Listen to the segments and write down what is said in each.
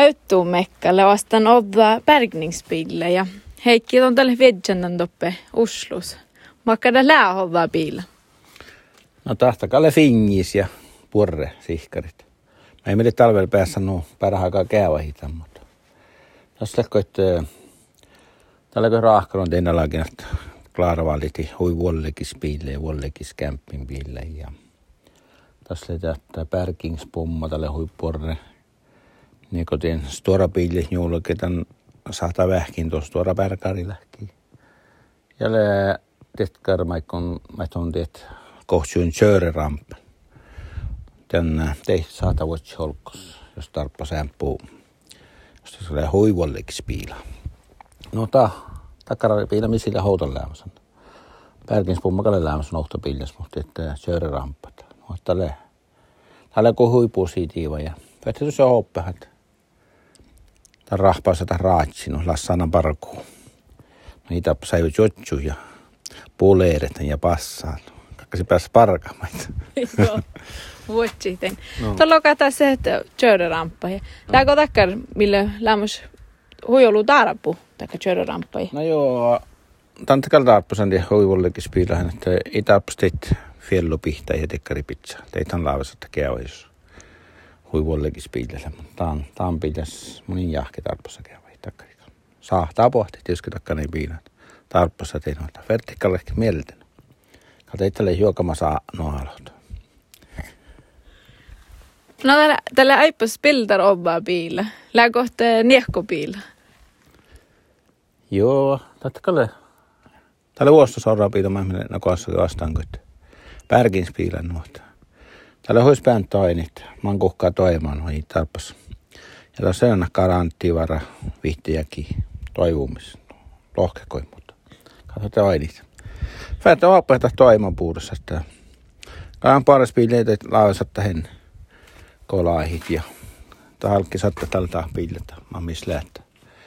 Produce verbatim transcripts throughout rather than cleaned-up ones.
Auttuu mekkalle vastaan odda bergningsbiler ja Heikki on tälle vedjännan toppe Oslus. Makkada läähovaa biila. No tahtakalle fingis ja purre sihkarit. Mä ei meille talvella päässä nuu parhaakaan käyvä hitaan, mutta tässä lähkö, että tällä kun raahkaron tein laakin, että Klaara valiti hui vuollegis biille ja vuollegis kämppin biille ja tässä oli tämä pärkingspomma tälle hui purre. Niin kun tein stora biille juullakin tämän sahtaa vähkin tuossa stora pärkari lähki. Ja le tetkar maikon maikon teet kohtuun körerampen. Den te saata vuosi holkos, jos tarppa sämpuu, jos se tulee hoivollekin piila. No ta takkara piila misillä houtan lämmössä. Pärkinspummakale lämmössä ohto piilas, mutta että körerampat. No tälle tälle kun huipuu siitä ja vettä se hoppahat. Tän rahpaassa tän raatsi, no lassana parkuun. No niitä säivät jotsu ja puuleeret ja passaan. Kakka se pääsi parkaamaan. Joo, vuotsi tein. Tuolla kataa se, että kööräramppa. Tääkö takkar, millä lämmös huijolu tarpu, taikka kööräramppa? No joo, tantakalla tarppusan ja huivollekin spiilahan, että ei tarppas teit fjellopihtä ja tekkaripitsa. Teit on laavasetta käyä, jos huivollekin spiilellä. Mutta tää on pitäis monin jahke tarppassa käyä. Saahtaa pohti, tietysti takkaan ei piinat. Tarppassa tein noita. Vertikkallekin mielten. Kato itselleen juokamassa nohalot. No tällä, tällä aipas piltar obbaa piillä. Lää kohta niehkopiillä. Joo, tattakalle. Tällä vuostossa on rapiita, mä menen nakoassakin vastaan, kun pärkinspiilän nuota. Tällä olisi pääntä ainit. Mä oon kuhkaa toimaan noin tarppassa. Ja tässä on garanttivara vihtiäkin toivumis. Lohkekoi, mutta katsotaan ainit. Fäätä opettaa toiman puudessa, ettäkaan paras piileitä lausatta hen kolaahit ja halkki saattaa tältä piiletä. Mä missä lähtee.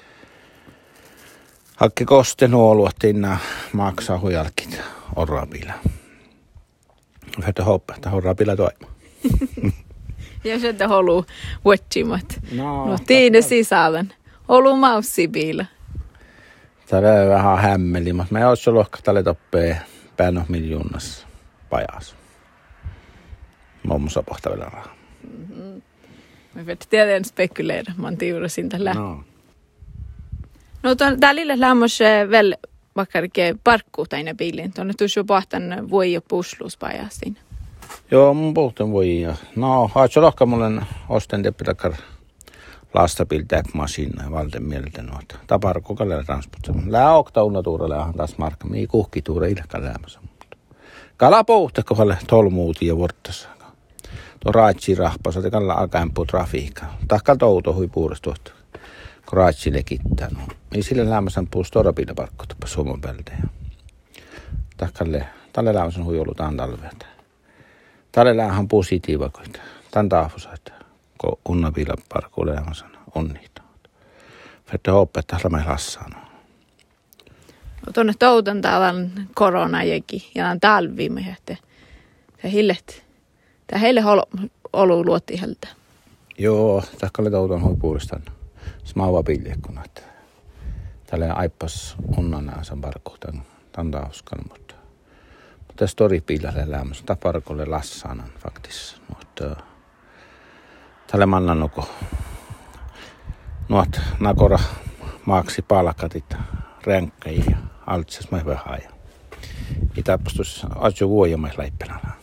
Hakki kosten oluat tinna maksaa hujalkit orrapila. Fäätä opettaa orrapila toima. Ja se te holu vuotsimat. No, no tiine sisällen. Holu maussipiila. Täällä on vähän hämmeli, mutta mä oon lohka tälle toppeen päänno miljoonassa pajas. Mommussa pohtavilla rahaa. Mm-hmm. Mä vet tiedän spekuleera, mä oon tiurasin tällä. No. No tää lille lämmös väl vaikkarike parkkuu täinä piilin. Tuonne tuossa pohtan voi jo pusluuspajastin. Joo, mun pohtan voi. Ja no, haatso lohka mulle osten teppitakar lastapiltäkmasiina ja valten mieltä noita. Taparko kalle transportsa. Lää okta unnatuurelle taas markka. Mii kuhkituure ilkka läämässä. Kala pohta kohdalle tolmuuti ja vuortassa. Tuo raatsi rahpasa, te kalla alkaempuu trafiikka. Tahkal touto hui puurestuot. Kun raatsi lekittää. No. Ei sille läämässä puus torapilla parkkotapa Suomen päältä. Tahkalle, tälle läämässä hui ollut tämän talveelta. Tälle läähän positiivakoita. Tän taafusa, että kun unnapilla parkkuu läämässä onnihtaa. Fette opettaa lämmin lassaan. No tuonne toutan täällä korona jäki ja tämän talvimme, että tämä hillet, tämä heille olu luotti heiltä. Joo, tahkalle toutan huipuulistan. Smaava piljekkuna, että tällä aippas onnana sen parkkuu tämän tauskan, mutta mutta stori piilalle lämmössä, tämä parkolle lassaanan faktissa. Mutta tällä mannannuko nuot nakora maaksi palkatit ränkkäjiä. Altses mä vähän ja. Itäpustus asju vuojamais läippänä.